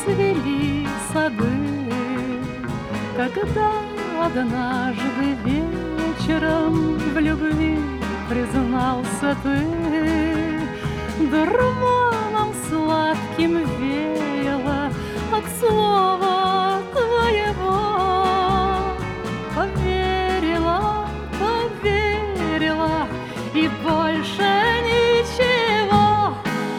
цвели сады, когда однажды вечером в любви признался ты. Дурманом сладким веяло от слова твоего. Поверила, поверила, и больше ничего.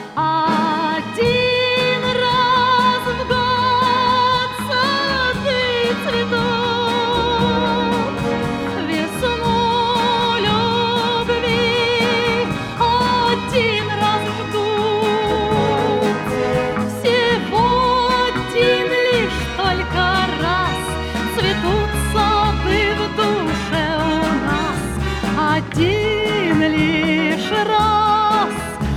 Один раз в год сады цветут, весну любви один раз ждут. Всего один лишь только раз цветут сады в душе у нас. Один лишь раз,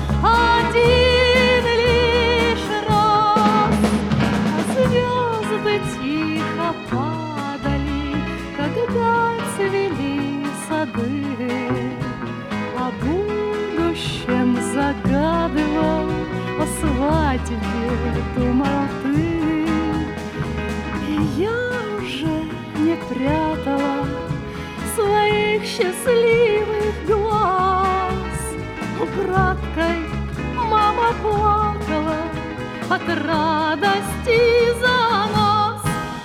один лишь раз. А звезды тихо падали, когда цвели сады. О будущем загадывал, о свадьбе думал ты. И я уже не прятала своих счастливых глаз. Украдкой мама плакала от радости за нас.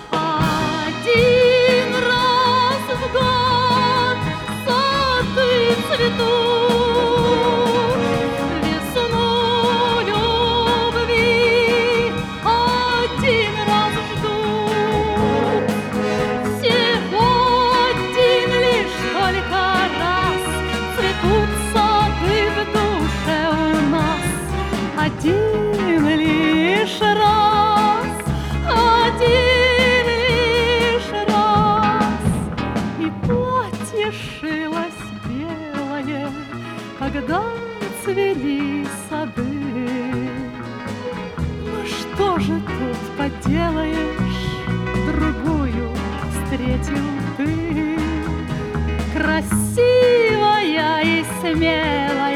Один раз в год сады цветут, весну любви один раз ждут. Всего один лишь только раз цветут сады в душе у нас. Один лишь раз, один лишь раз. И платье шилось белое, когда цвели сады. Ну что же тут поделаешь, другую встретил ты. Красивая и смелая,